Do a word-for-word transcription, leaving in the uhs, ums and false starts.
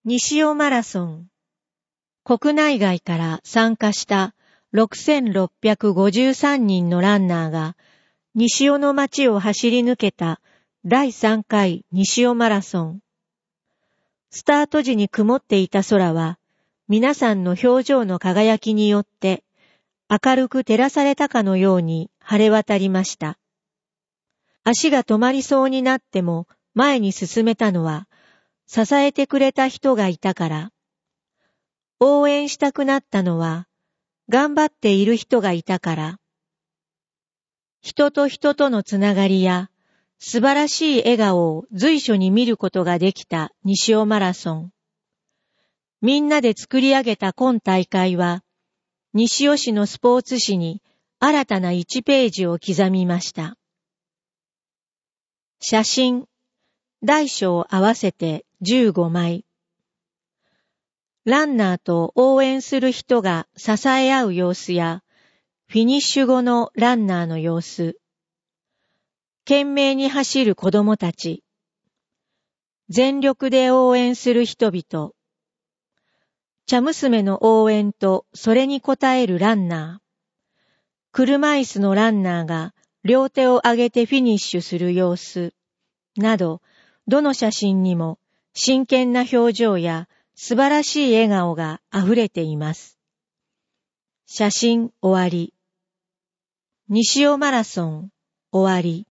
西尾マラソン。国内外から参加したろくせんろっぴゃくごじゅうさんにんのランナーが西尾の街を走り抜けただいさんかい西尾マラソン。スタート時に曇っていた空は皆さんの表情の輝きによって明るく照らされたかのように晴れ渡りました。足が止まりそうになっても前に進めたのは支えてくれた人がいたから。応援したくなったのは頑張っている人がいたから。人と人とのつながりや素晴らしい笑顔を随所に見ることができた西尾マラソン。みんなで作り上げた今大会は西尾市のスポーツ史に新たないちページを刻みました。写真、大小合わせてじゅうごまい。ランナーと応援する人が支え合う様子や、フィニッシュ後のランナーの様子。懸命に走る子供たち。全力で応援する人々。茶娘の応援とそれに応えるランナー。車椅子のランナーが両手を上げてフィニッシュする様子。など、どの写真にも真剣な表情や素晴らしい笑顔があふれています。写真終わり。西尾マラソン終わり。